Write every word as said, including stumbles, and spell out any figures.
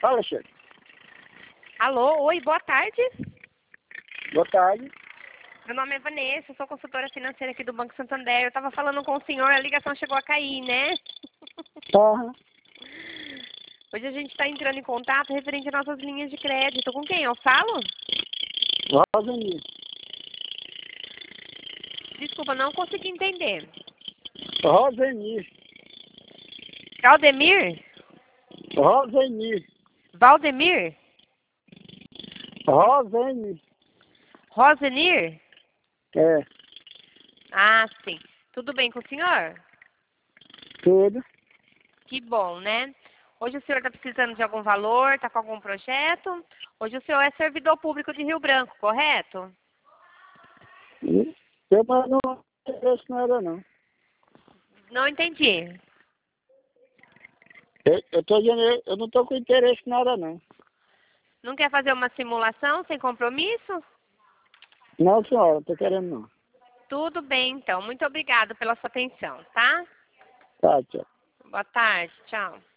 Fala, chefe. Alô, oi, boa tarde. Boa tarde. Meu nome é Vanessa, eu sou consultora financeira aqui do Banco Santander. Eu estava falando com o senhor, a ligação chegou a cair, né? Aham. Hoje a gente está entrando em contato referente às nossas linhas de crédito. Com quem eu falo? Rosenir. Desculpa, não consegui entender. Rosenir. Valdemir? Rosenir. Valdemir? Rosenir. Rosenir? É, Ah, sim. Tudo bem com o senhor? tudo. Que bom, né? Hoje o senhor está precisando de algum valor, está com algum projeto? Hoje o senhor é servidor público de Rio Branco, correto? Eu mas não interesse nada, não. Não entendi. Eu, eu tô dizendo, eu, eu não tô com interesse em nada, não. Não quer fazer uma simulação sem compromisso? Não, senhora, não tô querendo, não. Tudo bem, então. Muito obrigada pela sua atenção, tá? Tá, tchau. Boa tarde. Tchau.